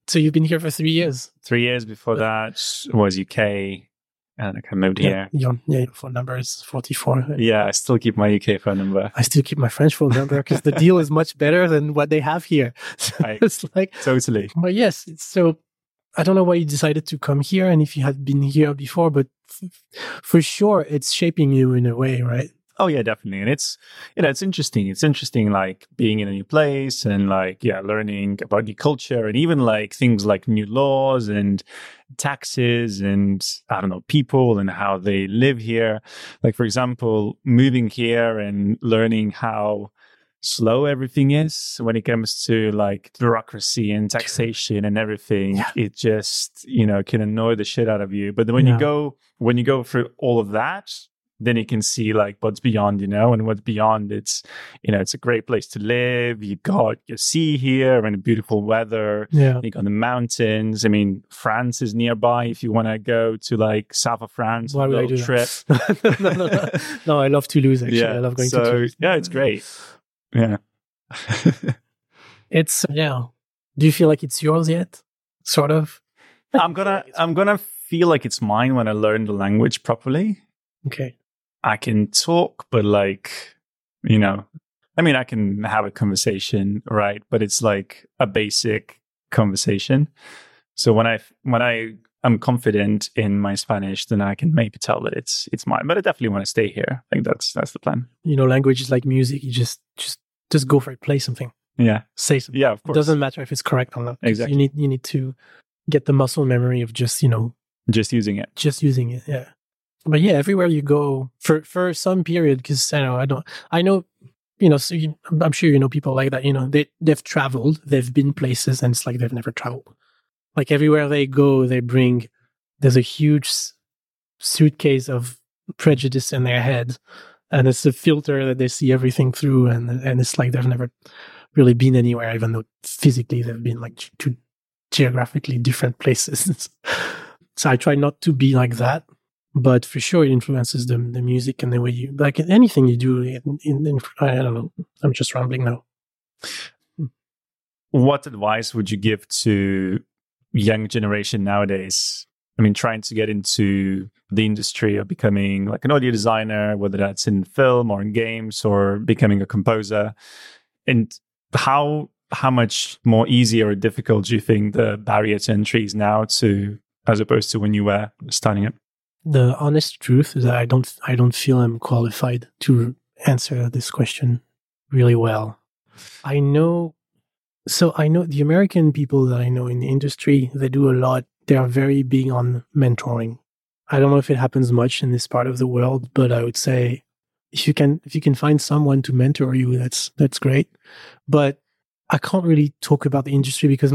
So you've been here for 3 years. 3 years before that was UK. And I moved here. Your phone number is 44. Yeah, I still keep my UK phone number. I still keep my French phone number because the deal is much better than what they have here. So it's like totally. But yes, so I don't know why you decided to come here and if you had been here before, but for sure it's shaping you in a way, right? Oh yeah, definitely. And it's, it's interesting. It's interesting, like being in a new place and like, learning about the culture and even like things like new laws and taxes and I don't know, people and how they live here. Like, for example, moving here and learning how slow everything is when it comes to like bureaucracy and taxation and everything. Yeah. It just, can annoy the shit out of you. But then when you go through all of that, then you can see like what's beyond, and what's beyond. It's, it's a great place to live. You got your sea here and beautiful weather. Yeah. You got the mountains. I mean, France is nearby if you want to go to like south of France. Why would I do trip. That? No, I love Toulouse actually. Yeah. I love going to Toulouse. Yeah, it's great. Yeah. It's, Do you feel like it's yours yet? Sort of? I'm gonna feel like it's mine when I learn the language properly. Okay. I can talk, but like, I can have a conversation, right? But it's like a basic conversation. So when I'm confident in my Spanish, then I can maybe tell that it's mine. But I definitely want to stay here. I think that's the plan. Language is like music. You just go for it. Play something. Yeah. Say something. Yeah, of course. It doesn't matter if it's correct or not. Exactly. You need to get the muscle memory of just using it. Just using it. Yeah. But yeah, everywhere you go for some period, because I'm sure people like that. They've traveled, they've been places, and it's like they've never traveled. Like everywhere they go, there's a huge suitcase of prejudice in their head, and it's a filter that they see everything through, and it's like they've never really been anywhere, even though physically they've been like to geographically different places. So I try not to be like that. But for sure, it influences the music and the way you like anything you do. I don't know. I'm just rambling now. What advice would you give to young generation nowadays? I mean, trying to get into the industry of becoming like an audio designer, whether that's in film or in games or becoming a composer, and how much more easy or difficult do you think the barrier to entry is now as opposed to when you were starting up? The honest truth is that I don't feel I'm qualified to answer this question really well. I know the American people that I know in the industry, they do a lot. They are very big on mentoring. I don't know if it happens much in this part of the world, but I would say if you can find someone to mentor you, that's great. But I can't really talk about the industry because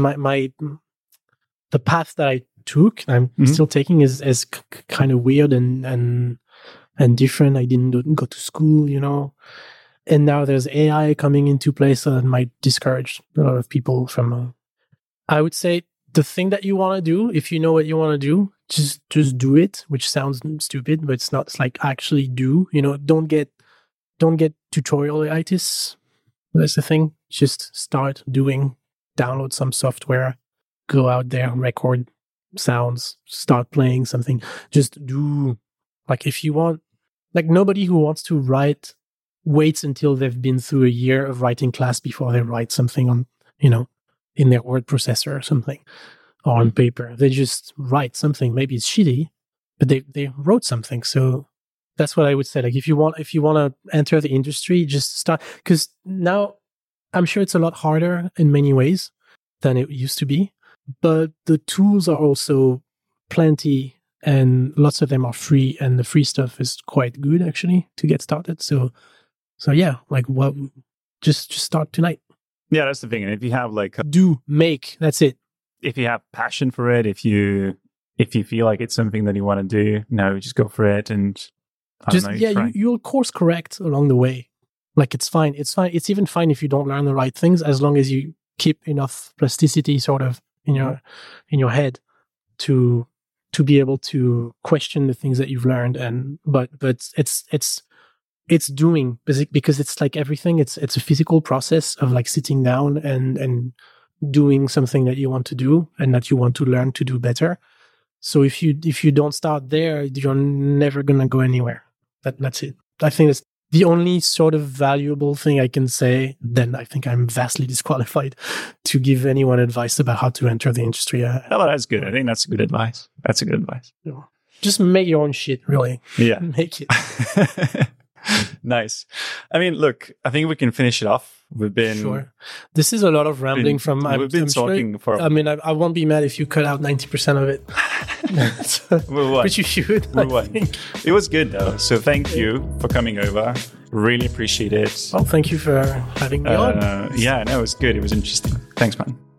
the path that I took, I'm still taking is kind of weird and different. I didn't go to school, and now there's AI coming into play, so that might discourage a lot of people from. I would say the thing that you want to do, if you know what you want to do, just do it. Which sounds stupid, but it's not. It's like actually do. Don't get tutorial-itis. That's the thing. Just start doing. Download some software. Go out there, record sounds, start playing something. Just do, like, if you want, like, nobody who wants to write waits until they've been through a year of writing class before they write something on, in their word processor or something, or on paper. They just write something. Maybe it's shitty, but they wrote something. So that's what I would say. Like, if you want to enter the industry, just start, because now I'm sure it's a lot harder in many ways than it used to be. But the tools are also plenty, and lots of them are free, and the free stuff is quite good actually to get started. So yeah, like just start tonight. Yeah, that's the thing. And if you have like that's it. If you have passion for it, if you feel like it's something that you want to do, just go for it and you'll course correct along the way. Like it's fine. It's fine. It's even fine if you don't learn the right things, as long as you keep enough plasticity sort of in your head to be able to question the things that you've learned. But it's doing, because it's like everything. It's a physical process of like sitting down and doing something that you want to do and that you want to learn to do better. So if you don't start there, you're never gonna go anywhere. That's it. I think that's the only sort of valuable thing I can say. Then I think I'm vastly disqualified to give anyone advice about how to enter the industry. Well, that's good. I think that's good advice. That's a good advice. Just make your own shit, really. Yeah. Make it. Nice. I mean, look, I think we can finish it off. We've been... Sure. This is a lot of rambling from... We've been talking for... I mean, I won't be mad if you cut out 90% of it. But you should, I think. It was good, though. So thank you for coming over. Really appreciate it. Well, thank you for having me on. Yeah, no, it was good. It was interesting. Thanks, man.